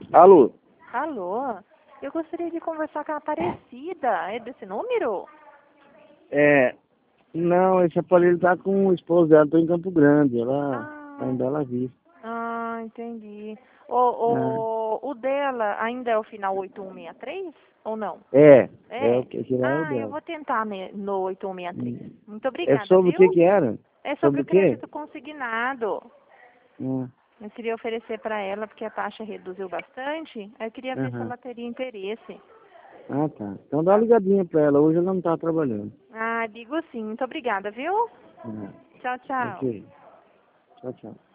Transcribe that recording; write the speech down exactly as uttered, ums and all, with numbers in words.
Alô? Alô? Eu gostaria de conversar com a Aparecida. É desse número? É, não, esse aparelho tá com o esposo dela, tô em Campo Grande, ela tá em Ah, Bela Vista. ah, entendi. O, Ah, o, o dela ainda é o final oito um seis três? Ou não? é, é o É? que esse lá é o Ah, eu dela. vou tentar ne- no oito um seis três. Hum. Muito É obrigada, sobre o que viu? que era? É sobre Sobre o o quê? crédito consignado. Hum, Eu queria oferecer para ela porque a taxa reduziu bastante. Aí eu queria ver se aham. ela teria interesse. Ah, tá. Então dá uma Tá. ligadinha pra ela, hoje ela não tá trabalhando. Ah, digo sim. Muito obrigada, viu? Ah, Tchau, tchau. ok. Tchau, tchau.